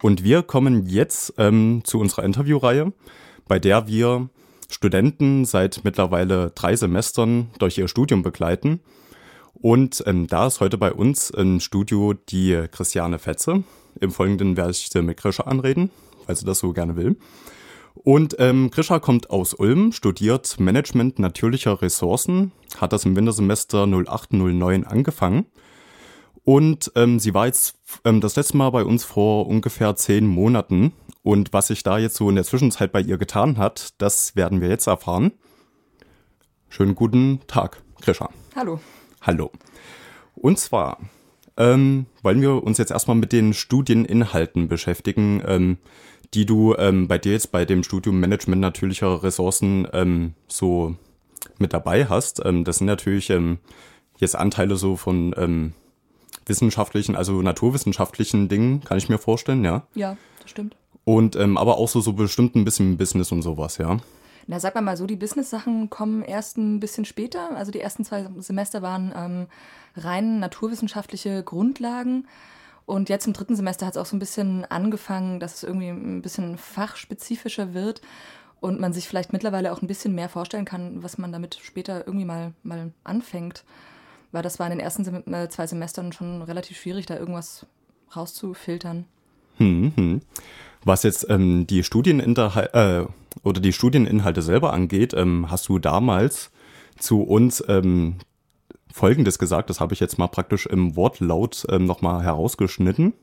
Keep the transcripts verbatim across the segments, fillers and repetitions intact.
Und wir kommen jetzt ähm, zu unserer Interviewreihe, bei der wir Studenten seit mittlerweile drei Semestern durch ihr Studium begleiten. Und ähm, da ist heute bei uns im Studio die Christiane Fetze. Im Folgenden werde ich sie mit Grisha anreden, weil sie das so gerne will. Und ähm, Grisha kommt aus Ulm, studiert Management natürlicher Ressourcen, hat das im Wintersemester null acht null neun angefangen. Und ähm, sie war jetzt ähm, das letzte Mal bei uns vor ungefähr zehn Monaten. Und was sich da jetzt so in der Zwischenzeit bei ihr getan hat, das werden wir jetzt erfahren. Schönen guten Tag, Grisha. Hallo. Hallo. Und zwar ähm, wollen wir uns jetzt erstmal mit den Studieninhalten beschäftigen, ähm, die du ähm, bei dir jetzt bei dem Studium Management natürlicher Ressourcen ähm, so mit dabei hast. Ähm, das sind natürlich ähm, jetzt Anteile so von ähm, wissenschaftlichen, also naturwissenschaftlichen Dingen, kann ich mir vorstellen, ja? Ja, das stimmt. Und ähm, aber auch so, so bestimmt ein bisschen Business und sowas, ja? Na, sag mal so, die Business-Sachen kommen erst ein bisschen später. Also die ersten zwei Semester waren ähm, rein naturwissenschaftliche Grundlagen. Und jetzt im dritten Semester hat es auch so ein bisschen angefangen, dass es irgendwie ein bisschen fachspezifischer wird und man sich vielleicht mittlerweile auch ein bisschen mehr vorstellen kann, was man damit später irgendwie mal, mal anfängt. Weil das war in den ersten Sem- äh, zwei Semestern schon relativ schwierig, da irgendwas rauszufiltern. Hm, hm. Was jetzt ähm, die Studieninhalte äh, oder die Studieninhalte selber angeht, ähm, hast du damals zu uns ähm, Folgendes gesagt, das habe ich jetzt mal praktisch im Wortlaut ähm, nochmal herausgeschnitten.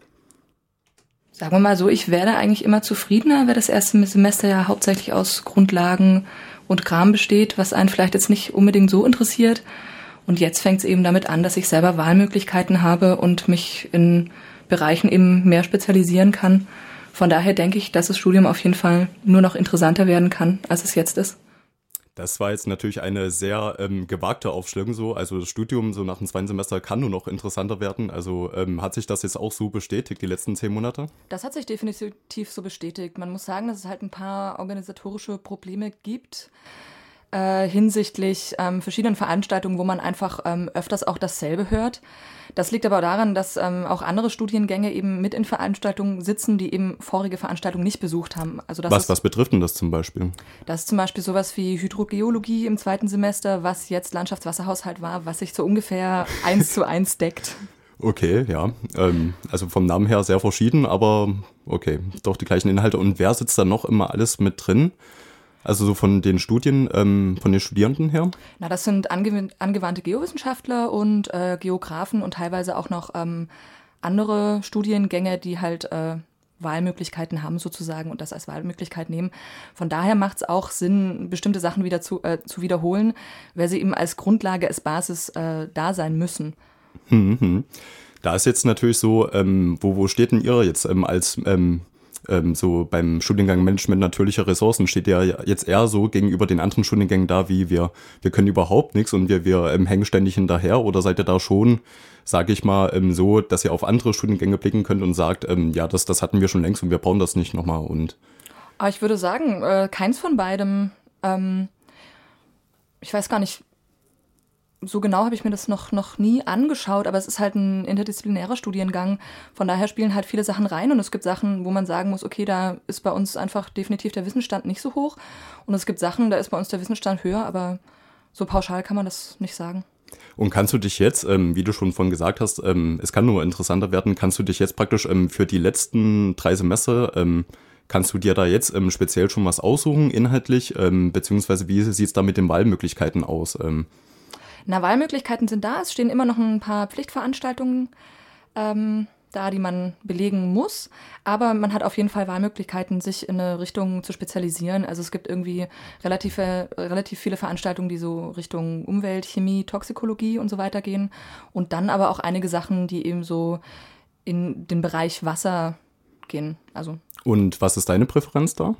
Sagen wir mal so, ich werde eigentlich immer zufriedener, wenn das erste Semester ja hauptsächlich aus Grundlagen und Kram besteht, was einen vielleicht jetzt nicht unbedingt so interessiert. Und jetzt fängt es eben damit an, dass ich selber Wahlmöglichkeiten habe und mich in Bereichen eben mehr spezialisieren kann. Von daher denke ich, dass das Studium auf jeden Fall nur noch interessanter werden kann, als es jetzt ist. Das war jetzt natürlich eine sehr ähm, gewagte Aufstellung so. Also das Studium so nach dem zweiten Semester kann nur noch interessanter werden. Also ähm, hat sich das jetzt auch so bestätigt, die letzten zehn Monate? Das hat sich definitiv so bestätigt. Man muss sagen, dass es halt ein paar organisatorische Probleme gibt äh, hinsichtlich ähm, verschiedenen Veranstaltungen, wo man einfach ähm, öfters auch dasselbe hört. Das liegt aber daran, dass ähm, auch andere Studiengänge eben mit in Veranstaltungen sitzen, die eben vorige Veranstaltungen nicht besucht haben. Also das was, ist, was betrifft denn das zum Beispiel? Das ist zum Beispiel sowas wie Hydrogeologie im zweiten Semester, was jetzt Landschaftswasserhaushalt war, was sich so ungefähr eins zu eins deckt. Okay, ja. Ähm, also vom Namen her sehr verschieden, aber okay, doch die gleichen Inhalte. Und wer sitzt da noch immer alles mit drin? Also so von den Studien, ähm, von den Studierenden her? Na, das sind ange- angewandte Geowissenschaftler und äh, Geografen und teilweise auch noch ähm, andere Studiengänge, die halt äh, Wahlmöglichkeiten haben sozusagen und das als Wahlmöglichkeit nehmen. Von daher macht es auch Sinn, bestimmte Sachen wieder zu, äh, zu wiederholen, weil sie eben als Grundlage, als Basis äh, da sein müssen. Hm, hm. Da ist jetzt natürlich so, ähm, wo, wo steht denn ihr jetzt ähm, als... Ähm Ähm, so beim Studiengang Management natürlicher Ressourcen steht ja jetzt eher so gegenüber den anderen Studiengängen da, wie wir wir können überhaupt nichts und wir wir ähm, hängen ständig hinterher, oder seid ihr da schon, sage ich mal, ähm, so, dass ihr auf andere Studiengänge blicken könnt und sagt, ähm, ja, das das hatten wir schon längst und wir brauchen das nicht nochmal? Und Aber ich würde sagen, äh, keins von beidem. Ähm, ich weiß gar nicht, so genau habe ich mir das noch, noch nie angeschaut, aber es ist halt ein interdisziplinärer Studiengang. Von daher spielen halt viele Sachen rein und es gibt Sachen, wo man sagen muss, okay, da ist bei uns einfach definitiv der Wissensstand nicht so hoch. Und es gibt Sachen, da ist bei uns der Wissensstand höher, aber so pauschal kann man das nicht sagen. Und kannst du dich jetzt, ähm, wie du schon vorhin gesagt hast, ähm, es kann nur interessanter werden, kannst du dich jetzt praktisch ähm, für die letzten drei Semester, ähm, kannst du dir da jetzt ähm, speziell schon was aussuchen, inhaltlich, ähm, beziehungsweise wie sieht es da mit den Wahlmöglichkeiten aus? Ähm, Na, Wahlmöglichkeiten sind da. Es stehen immer noch ein paar Pflichtveranstaltungen ähm, da, die man belegen muss. Aber man hat auf jeden Fall Wahlmöglichkeiten, sich in eine Richtung zu spezialisieren. Also es gibt irgendwie relativ, äh, relativ viele Veranstaltungen, die so Richtung Umwelt, Chemie, Toxikologie und so weiter gehen. Und dann aber auch einige Sachen, die eben so in den Bereich Wasser gehen. Also. Und was ist deine Präferenz da?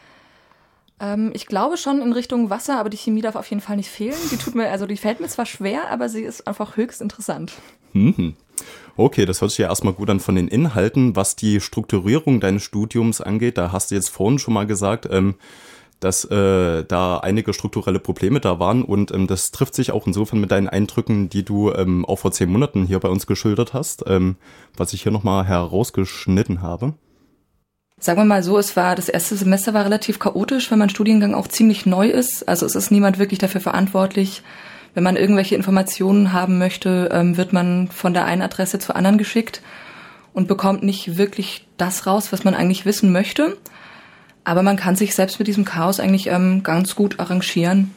Ähm, ich glaube schon in Richtung Wasser, aber die Chemie darf auf jeden Fall nicht fehlen. Die tut mir, also die fällt mir zwar schwer, aber sie ist einfach höchst interessant. Mhm. Okay, das hört sich ja erstmal gut an von den Inhalten. Was die Strukturierung deines Studiums angeht, da hast du jetzt vorhin schon mal gesagt, ähm, dass äh, da einige strukturelle Probleme da waren und ähm, das trifft sich auch insofern mit deinen Eindrücken, die du ähm, auch vor zehn Monaten hier bei uns geschildert hast, ähm, was ich hier nochmal herausgeschnitten habe. Sagen wir mal so, es war, das erste Semester war relativ chaotisch, weil mein Studiengang auch ziemlich neu ist. Also es ist niemand wirklich dafür verantwortlich. Wenn man irgendwelche Informationen haben möchte, ähm, wird man von der einen Adresse zur anderen geschickt und bekommt nicht wirklich das raus, was man eigentlich wissen möchte. Aber man kann sich selbst mit diesem Chaos eigentlich ähm, ganz gut arrangieren.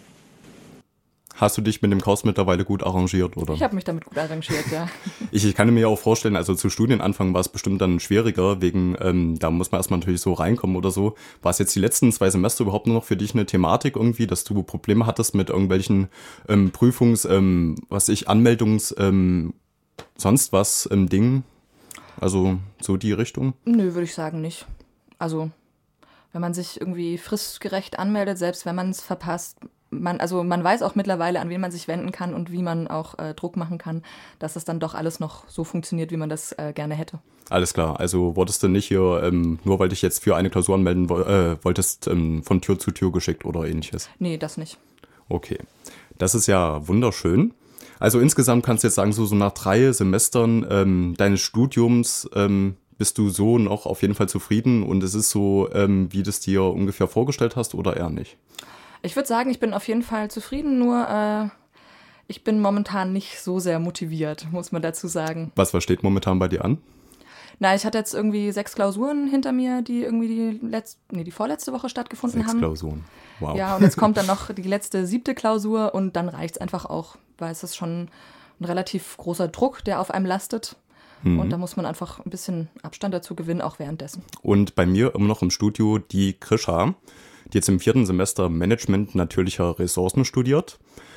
Hast du dich mit dem Chaos mittlerweile gut arrangiert, oder? Ich habe mich damit gut arrangiert, ja. Ich, ich kann mir auch vorstellen, also zu Studienanfang war es bestimmt dann schwieriger, wegen, ähm, da muss man erstmal natürlich so reinkommen oder so. War es jetzt die letzten zwei Semester überhaupt nur noch für dich eine Thematik irgendwie, dass du Probleme hattest mit irgendwelchen ähm, Prüfungs-, ähm, was ich, Anmeldungs-, ähm, sonst was ähm, Dingen? Also so die Richtung? Nö, würde ich sagen nicht. Also wenn man sich irgendwie fristgerecht anmeldet, selbst wenn man es verpasst, man, also man weiß auch mittlerweile, an wen man sich wenden kann und wie man auch äh, Druck machen kann, dass das dann doch alles noch so funktioniert, wie man das äh, gerne hätte. Alles klar, also wurdest du nicht hier, ähm, nur weil dich jetzt für eine Klausur anmelden wo- äh, wolltest, ähm, von Tür zu Tür geschickt oder ähnliches? Nee, das nicht. Okay, das ist ja wunderschön. Also insgesamt kannst du jetzt sagen, so, so nach drei Semestern ähm, deines Studiums ähm, bist du so noch auf jeden Fall zufrieden und es ist so, ähm, wie du es dir ungefähr vorgestellt hast oder eher nicht? Ich würde sagen, ich bin auf jeden Fall zufrieden, nur äh, ich bin momentan nicht so sehr motiviert, muss man dazu sagen. Was, was steht momentan bei dir an? Na, ich hatte jetzt irgendwie sechs Klausuren hinter mir, die irgendwie die letzte, nee, die vorletzte Woche stattgefunden Sechs haben. Klausuren, wow. Ja, und jetzt kommt dann noch die letzte siebte Klausur und dann reicht's einfach auch, weil es ist schon ein relativ großer Druck, der auf einem lastet. Mhm. Und da muss man einfach ein bisschen Abstand dazu gewinnen, auch währenddessen. Und bei mir immer noch im Studio die Krisha, die jetzt im vierten Semester Management natürlicher Ressourcen studiert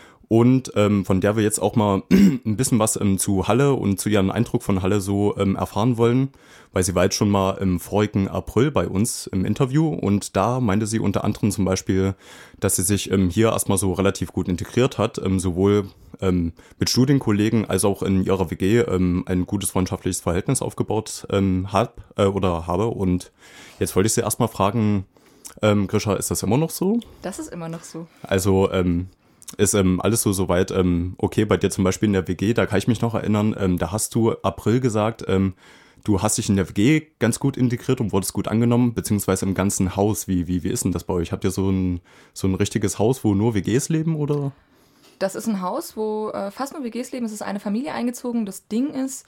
und ähm, von der wir jetzt auch mal ein bisschen was ähm, zu Halle und zu ihrem Eindruck von Halle so ähm, erfahren wollen, weil sie war jetzt schon mal im vorigen April bei uns im Interview und da meinte sie unter anderem zum Beispiel, dass sie sich ähm, hier erstmal so relativ gut integriert hat, ähm, sowohl ähm, mit Studienkollegen als auch in ihrer W G ähm, ein gutes freundschaftliches Verhältnis aufgebaut ähm, hat äh, oder habe und jetzt wollte ich sie erstmal fragen, Ähm, Grisha, ist das immer noch so? Das ist immer noch so. Also ähm, ist ähm, alles so soweit ähm, okay bei dir zum Beispiel in der W G, da kann ich mich noch erinnern, ähm, da hast du April gesagt, ähm, du hast dich in der W G ganz gut integriert und wurdest gut angenommen, beziehungsweise im ganzen Haus. Wie, wie, wie ist denn das bei euch? Habt ihr so ein, so ein richtiges Haus, wo nur W Gs leben, oder? Das ist ein Haus, wo äh, fast nur W Gs leben. Es ist eine Familie eingezogen. Das Ding ist,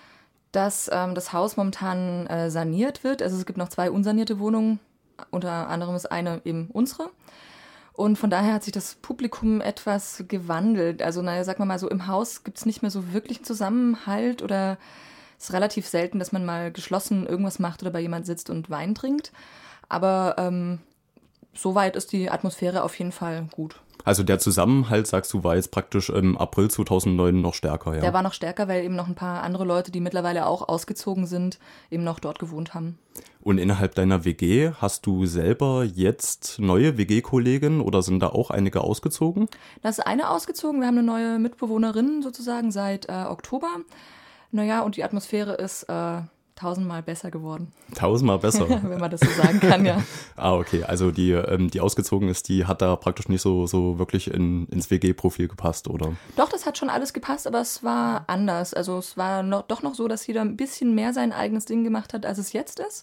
dass ähm, das Haus momentan äh, saniert wird. Also es gibt noch zwei unsanierte Wohnungen. Unter anderem ist eine eben unsere. Und von daher hat sich das Publikum etwas gewandelt. Also naja, sagen wir mal so, im Haus gibt es nicht mehr so wirklich einen Zusammenhalt oder es ist relativ selten, dass man mal geschlossen irgendwas macht oder bei jemand sitzt und Wein trinkt. Aber ähm, soweit ist die Atmosphäre auf jeden Fall gut. Also der Zusammenhalt, sagst du, war jetzt praktisch im April zweitausendneun noch stärker, ja? Der war noch stärker, weil eben noch ein paar andere Leute, die mittlerweile auch ausgezogen sind, eben noch dort gewohnt haben. Und innerhalb deiner W G hast du selber jetzt neue W G-Kollegen oder sind da auch einige ausgezogen? Da ist eine ausgezogen. Wir haben eine neue Mitbewohnerin sozusagen seit äh, Oktober. Naja, und die Atmosphäre ist äh, tausendmal besser geworden. Tausendmal besser? Wenn man das so sagen kann, ja. Ah, okay. Also die, ähm, die ausgezogen ist, die hat da praktisch nicht so, so wirklich in, ins W G-Profil gepasst, oder? Doch, das hat schon alles gepasst, aber es war anders. Also es war noch, doch noch so, dass jeder ein bisschen mehr sein eigenes Ding gemacht hat, als es jetzt ist.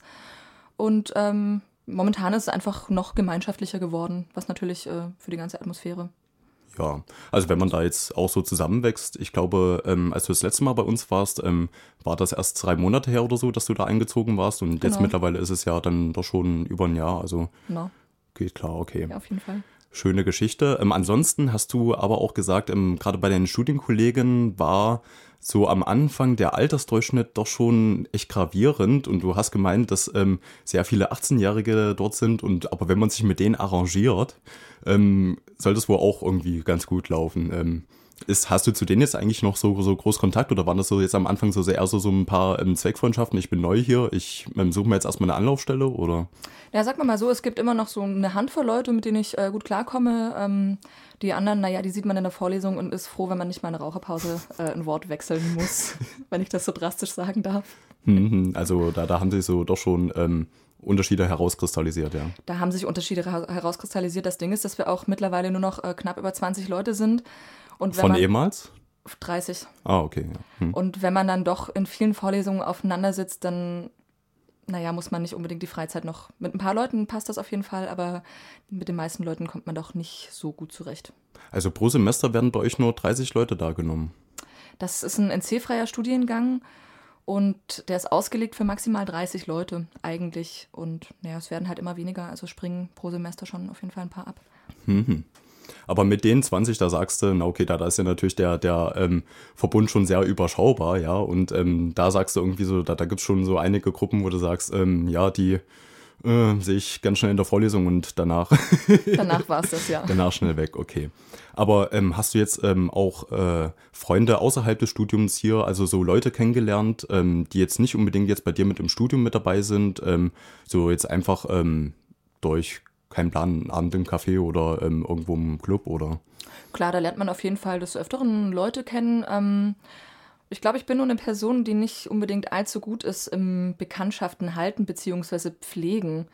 Und ähm, momentan ist es einfach noch gemeinschaftlicher geworden, was natürlich äh, für die ganze Atmosphäre. Ja, also wenn man da jetzt auch so zusammenwächst, ich glaube, ähm, als du das letzte Mal bei uns warst, ähm, war das erst drei Monate her oder so, dass du da eingezogen warst und Genau. Jetzt mittlerweile ist es ja dann doch schon über ein Jahr, also No. geht klar, okay. Ja, auf jeden Fall. Schöne Geschichte. Ähm, ansonsten hast du aber auch gesagt, ähm, gerade bei deinen Studienkollegen war so am Anfang der Altersdurchschnitt doch schon echt gravierend und du hast gemeint, dass ähm, sehr viele achtzehnjährige dort sind und aber wenn man sich mit denen arrangiert, ähm, soll das wohl auch irgendwie ganz gut laufen. Ähm, ist, hast du zu denen jetzt eigentlich noch so, so groß Kontakt oder waren das so jetzt am Anfang so sehr so, so ein paar ähm, Zweckfreundschaften? Ich bin neu hier, ich ähm, suche mir jetzt erstmal eine Anlaufstelle oder? Ja, sag mal so, es gibt immer noch so eine Handvoll Leute, mit denen ich äh, gut klarkomme. Ähm, die anderen, naja, die sieht man in der Vorlesung und ist froh, wenn man nicht mal in der Raucherpause äh, ein Wort wechseln muss, wenn ich das so drastisch sagen darf. Also da, da haben sich so doch schon ähm, Unterschiede herauskristallisiert, ja. Da haben sich Unterschiede herauskristallisiert. Das Ding ist, dass wir auch mittlerweile nur noch äh, knapp über zwanzig Leute sind. Und wenn Von man, ehemals? dreißig. Ah, okay. Ja. Hm. Und wenn man dann doch in vielen Vorlesungen aufeinander sitzt, dann naja, muss man nicht unbedingt die Freizeit noch. Mit ein paar Leuten passt das auf jeden Fall, aber mit den meisten Leuten kommt man doch nicht so gut zurecht. Also pro Semester werden bei euch nur dreißig Leute da genommen? Das ist ein N C-freier Studiengang und der ist ausgelegt für maximal dreißig Leute eigentlich. Und naja, es werden halt immer weniger, also springen pro Semester schon auf jeden Fall ein paar ab. Mhm. Aber mit den zwanzig, da sagst du, na okay, da, da ist ja natürlich der, der ähm, Verbund schon sehr überschaubar, ja, und ähm, da sagst du irgendwie so, da, da gibt es schon so einige Gruppen, wo du sagst, ähm, ja, die äh, sehe ich ganz schnell in der Vorlesung und danach Danach war es das, ja. Danach schnell weg, okay. Aber ähm, hast du jetzt ähm, auch äh, Freunde außerhalb des Studiums hier, also so Leute kennengelernt, ähm, die jetzt nicht unbedingt jetzt bei dir mit im Studium mit dabei sind, ähm, so jetzt einfach ähm, durch keinen Plan, einen Abend im Café oder ähm, irgendwo im Club oder? Klar, da lernt man auf jeden Fall des Öfteren Leute kennen. Ähm, ich glaube, ich bin nur eine Person, die nicht unbedingt allzu gut ist im Bekanntschaften halten bzw. pflegen.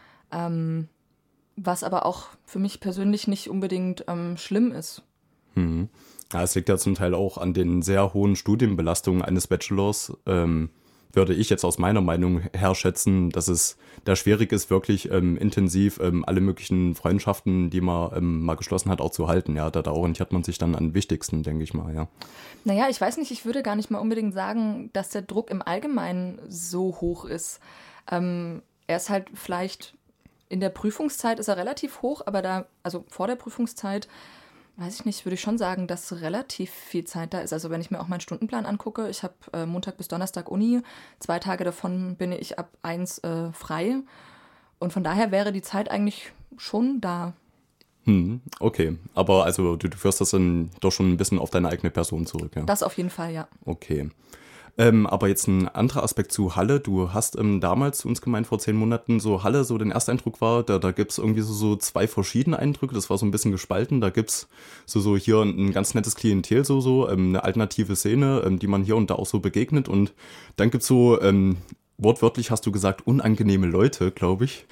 Ähm, was aber auch für mich persönlich nicht unbedingt ähm, schlimm ist. Hm. Ja, es liegt ja zum Teil auch an den sehr hohen Studienbelastungen eines Bachelors. Ähm, würde ich jetzt aus meiner Meinung her schätzen, dass es da schwierig ist, wirklich ähm, intensiv ähm, alle möglichen Freundschaften, die man ähm, mal geschlossen hat, auch zu halten. Ja, da, da orientiert man sich dann an den wichtigsten, denke ich mal, ja. Naja, ich weiß nicht, ich würde gar nicht mal unbedingt sagen, dass der Druck im Allgemeinen so hoch ist. Ähm, er ist halt vielleicht in der Prüfungszeit ist er relativ hoch, aber da, also vor der Prüfungszeit, weiß ich nicht, würde ich schon sagen, dass relativ viel Zeit da ist. Also wenn ich mir auch meinen Stundenplan angucke, ich habe äh, Montag bis Donnerstag Uni, zwei Tage davon bin ich ab eins äh, frei und von daher wäre die Zeit eigentlich schon da. Hm, okay, aber also du, du führst das dann doch schon ein bisschen auf deine eigene Person zurück, ja? Das auf jeden Fall, ja. Okay. Ähm, aber jetzt ein anderer Aspekt zu Halle. Du hast ähm, damals zu uns gemeint, vor zehn Monaten, so Halle, so den Ersteindruck war, da, da gibt's irgendwie so, so zwei verschiedene Eindrücke, das war so ein bisschen gespalten. Da gibt's so, so hier ein ganz nettes Klientel, so, so, ähm, eine alternative Szene, ähm, die man hier und da auch so begegnet. Und dann gibt's so, ähm, wortwörtlich hast du gesagt, unangenehme Leute, glaube ich,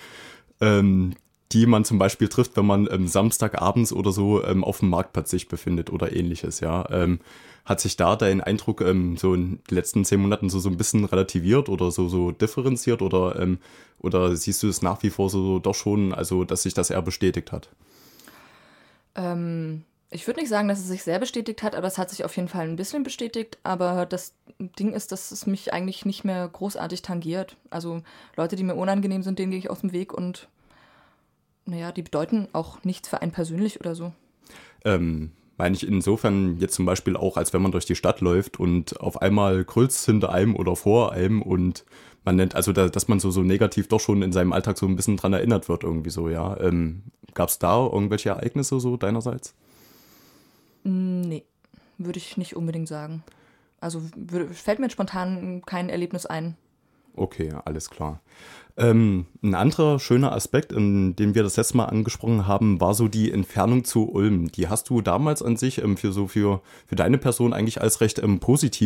ähm, die man zum Beispiel trifft, wenn man ähm, Samstagabends oder so ähm, auf dem Marktplatz sich befindet oder ähnliches, ja. Ähm, hat sich da dein Eindruck ähm, so in den letzten zehn Monaten so, so ein bisschen relativiert oder so, so differenziert oder, ähm, oder siehst du es nach wie vor so, so doch schon, also dass sich das eher bestätigt hat? Ähm, ich würde nicht sagen, dass es sich sehr bestätigt hat, aber es hat sich auf jeden Fall ein bisschen bestätigt. Aber das Ding ist, dass es mich eigentlich nicht mehr großartig tangiert. Also Leute, die mir unangenehm sind, denen gehe ich aus dem Weg und naja, die bedeuten auch nichts für einen persönlich oder so. Ähm, meine ich insofern jetzt zum Beispiel auch, als wenn man durch die Stadt läuft und auf einmal kreuzt hinter einem oder vor einem und man nennt, also da, dass man so, so negativ doch schon in seinem Alltag so ein bisschen dran erinnert wird irgendwie so, ja. Ähm, gab es da irgendwelche Ereignisse so deinerseits? Nee, würde ich nicht unbedingt sagen. Also würde, fällt mir spontan kein Erlebnis ein. Okay, alles klar. Ähm, ein anderer schöner Aspekt, in dem wir das letzte Mal angesprochen haben, war so die Entfernung zu Ulm. Die hast du damals an sich ähm, für so für, für deine Person eigentlich als recht ähm, positiv